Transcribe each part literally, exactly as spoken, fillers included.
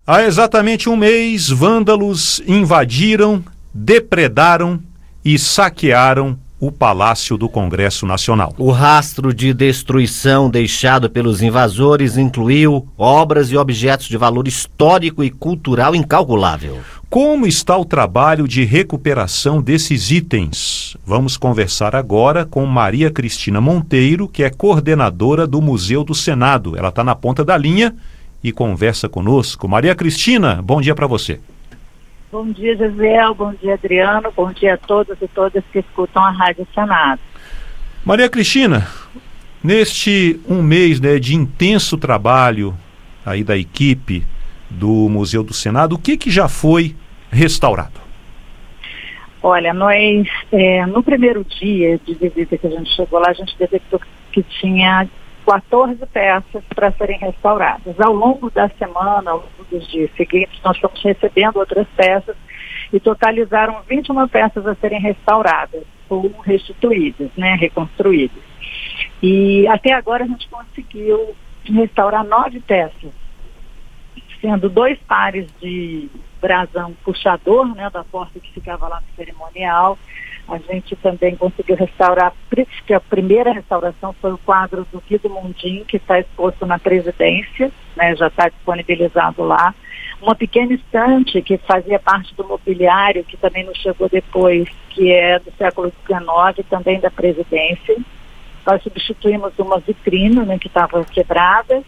Há exatamente um mês, vândalos invadiram, depredaram e saquearam o Palácio do Congresso Nacional. O rastro de destruição deixado pelos invasores incluiu obras e objetos de valor histórico e cultural incalculável. Como está o trabalho de recuperação desses itens? Vamos conversar agora com Maria Cristina Monteiro, que é coordenadora do Museu do Senado. Ela está na ponta da linha e conversa conosco. Maria Cristina, bom dia para você. Bom dia, Gisele, bom dia, Adriano, bom dia a todos e todas que escutam a Rádio Senado. Maria Cristina, neste um mês, né, de intenso trabalho aí da equipe do Museu do Senado, o que, que já foi restaurado? Olha, nós, é, no primeiro dia de visita que a gente chegou lá, a gente detectou que tinha quatorze peças para serem restauradas. Ao longo da semana, ao longo dos dias seguintes, nós estamos recebendo outras peças e totalizaram vinte e uma peças a serem restauradas ou restituídas, né, reconstruídas. E até agora a gente conseguiu restaurar nove peças, sendo dois pares de brasão puxador, né, da porta que ficava lá no cerimonial. A gente também conseguiu restaurar, que a primeira restauração foi o quadro do Guido Mundim, que está exposto na presidência, né, já está disponibilizado lá. Uma pequena estante que fazia parte do mobiliário, que também nos chegou depois, que é do século dezenove, também da presidência. Nós substituímos uma vitrine, né, que estava quebrada,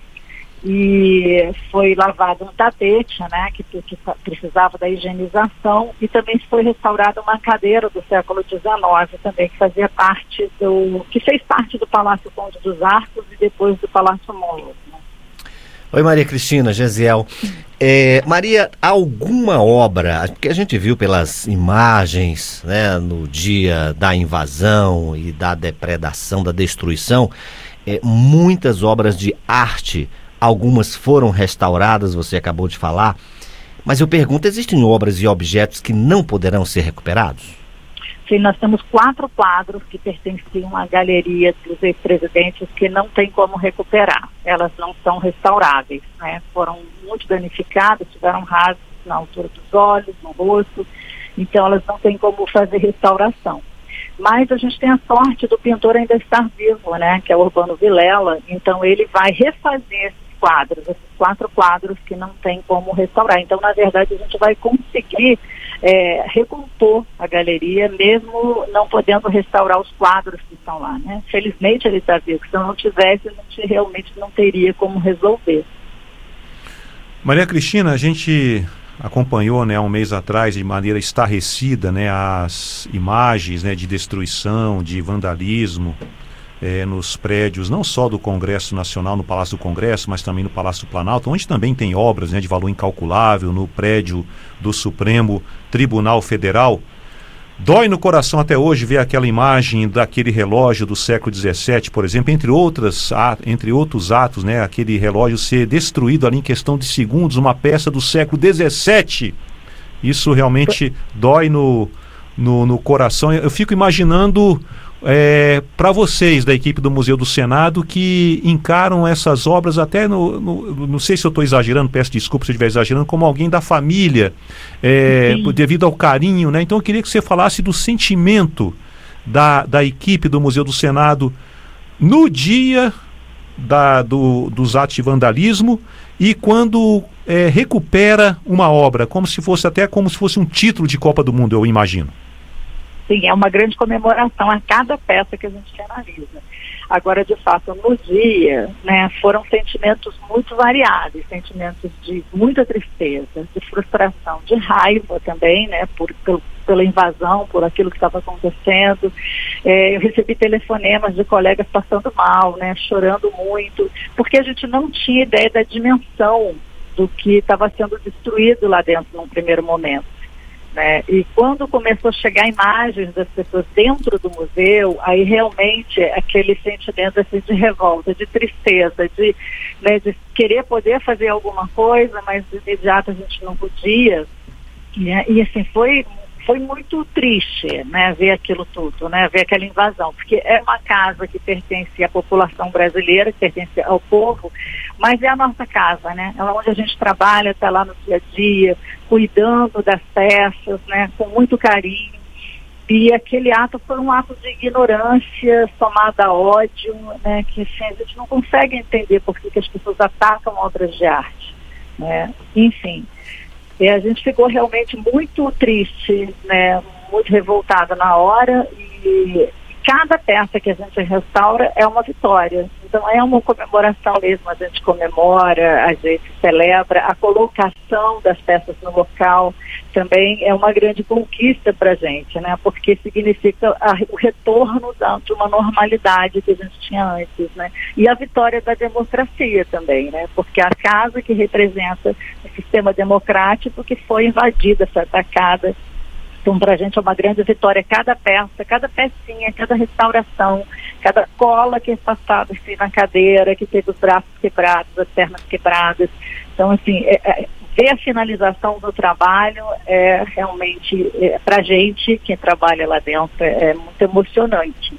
e foi lavado um tapete, né, que, que precisava da higienização, e também foi restaurada uma cadeira do século dezenove também, que fazia parte do, que fez parte do Palácio Conde dos Arcos e depois do Palácio Molo. Né? Oi, Maria Cristina, Gesiel. É, Maria, alguma obra que a gente viu pelas imagens, né, no dia da invasão e da depredação, da destruição, é, muitas obras de arte. Algumas foram restauradas, você acabou de falar, mas eu pergunto, existem obras e objetos que não poderão ser recuperados? Sim, nós temos quatro quadros que pertenciam à galeria dos ex-presidentes que não tem como recuperar. Elas não são restauráveis, né? Foram muito danificadas, tiveram rasgos na altura dos olhos, no rosto, então elas não têm como fazer restauração. Mas a gente tem a sorte do pintor ainda estar vivo, né? Que é o Urbano Vilela, então ele vai refazer quadros, esses quatro quadros que não tem como restaurar. Então, na verdade, a gente vai conseguir é, recompor a galeria, mesmo não podendo restaurar os quadros que estão lá, né? Felizmente ele está vivo, se não tivesse, a gente realmente não teria como resolver. Maria Cristina, a gente acompanhou, né, há um mês atrás, de maneira estarrecida, né, as imagens, né, de destruição, de vandalismo, É, nos prédios, não só do Congresso Nacional, no Palácio do Congresso, mas também no Palácio do Planalto, onde também tem obras, né, de valor incalculável, no prédio do Supremo Tribunal Federal. Dói no coração até hoje ver aquela imagem daquele relógio do século dezessete, por exemplo, entre, outras, entre outros atos, né, aquele relógio ser destruído ali em questão de segundos, uma peça do século dezessete. Isso realmente dói no, no, no coração. Eu fico imaginando... É, para vocês da equipe do Museu do Senado que encaram essas obras até, no, no, não sei se eu estou exagerando, peço desculpa se eu estiver exagerando, como alguém da família, é, devido ao carinho, né? Então eu queria que você falasse do sentimento da, da equipe do Museu do Senado no dia da, do, dos atos de vandalismo e quando é, recupera uma obra, como se fosse até como se fosse um título de Copa do Mundo, eu imagino. Sim, é uma grande comemoração a cada peça que a gente analisa. Agora, de fato, no dia, né, foram sentimentos muito variados, sentimentos de muita tristeza, de frustração, de raiva também, né, por, por, pela invasão, por aquilo que estava acontecendo. É, eu recebi telefonemas de colegas passando mal, né, chorando muito, porque a gente não tinha ideia da dimensão do que estava sendo destruído lá dentro num primeiro momento. Né? E quando começou a chegar imagens das pessoas dentro do museu, aí realmente aquele sentimento assim, de revolta, de tristeza, de, né, de querer poder fazer alguma coisa, mas de imediato a gente não podia. E, e assim, foi, foi muito triste, né, ver aquilo tudo, né, ver aquela invasão, porque é uma casa que pertence à população brasileira, que pertence ao povo, mas é a nossa casa, né, é onde a gente trabalha, está lá no dia a dia, cuidando das peças, né, com muito carinho. E aquele ato foi um ato de ignorância somado a ódio, né, que assim, a gente não consegue entender por que, que as pessoas atacam obras de arte, né, enfim. E a gente ficou realmente muito triste, né, muito revoltada na hora, e cada peça que a gente restaura é uma vitória. Então é uma comemoração mesmo, a gente comemora, a gente celebra, a colocação das peças no local também é uma grande conquista para a gente, né? Porque significa a, o retorno da, de uma normalidade que a gente tinha antes, né? E a vitória da democracia também, né? Porque a casa que representa o sistema democrático que foi invadida, foi atacada. Então, para a gente é uma grande vitória cada peça, cada pecinha, cada restauração, cada cola que é passada assim, na cadeira, que teve os braços quebrados, as pernas quebradas. Então, assim, é, é, ver a finalização do trabalho é realmente, é, para a gente que trabalha lá dentro, é, é muito emocionante.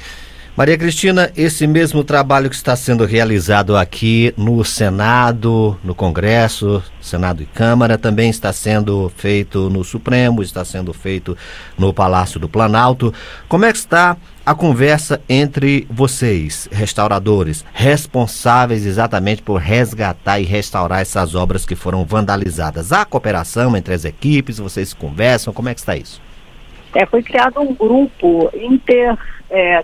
Maria Cristina, esse mesmo trabalho que está sendo realizado aqui no Senado, no Congresso, Senado e Câmara, também está sendo feito no Supremo, está sendo feito no Palácio do Planalto. Como é que está a conversa entre vocês, restauradores, responsáveis exatamente por resgatar e restaurar essas obras que foram vandalizadas? Há cooperação entre as equipes, vocês conversam, como é que está isso? É, foi criado um grupo inter... É,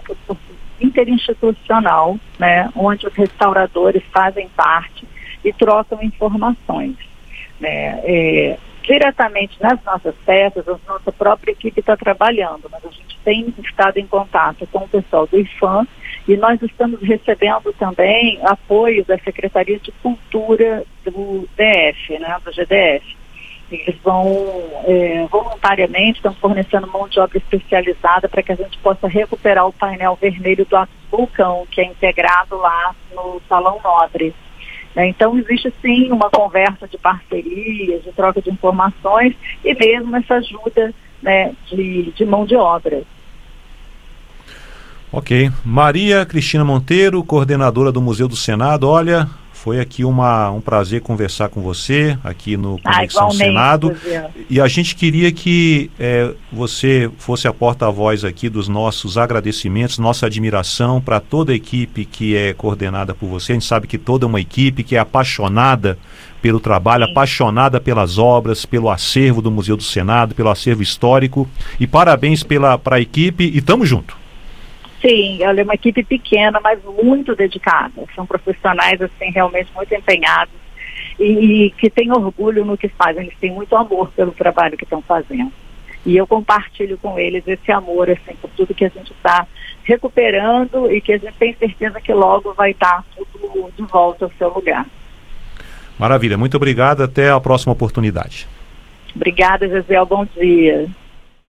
interinstitucional, né, onde os restauradores fazem parte e trocam informações, né, é, diretamente nas nossas peças, a nossa própria equipe está trabalhando, mas a gente tem estado em contato com o pessoal do I F A M e nós estamos recebendo também apoio da Secretaria de Cultura do D F, né, do G D F. Eles vão é, voluntariamente, estão fornecendo mão de obra especializada para que a gente possa recuperar o painel vermelho do Atos Vulcão, que é integrado lá no Salão Nobre. Né? Então existe sim uma conversa de parceria, de troca de informações e mesmo essa ajuda, né, de, de mão de obra. Ok. Maria Cristina Monteiro, coordenadora do Museu do Senado, olha... Foi aqui uma, um prazer conversar com você, aqui no Conexão ah, Senado. E a gente queria que é, você fosse a porta-voz aqui dos nossos agradecimentos, nossa admiração para toda a equipe que é coordenada por você. A gente sabe que toda uma equipe que é apaixonada pelo trabalho, Sim. apaixonada pelas obras, pelo acervo do Museu do Senado, pelo acervo histórico. E parabéns para a equipe e tamo junto. Sim, ela é uma equipe pequena, mas muito dedicada. São profissionais, assim, realmente muito empenhados e, e que têm orgulho no que fazem. Eles têm muito amor pelo trabalho que estão fazendo. E eu compartilho com eles esse amor, assim, por tudo que a gente está recuperando e que a gente tem certeza que logo vai estar tudo de volta ao seu lugar. Maravilha, muito obrigado. Até a próxima oportunidade. Obrigada, Gisele. Bom dia.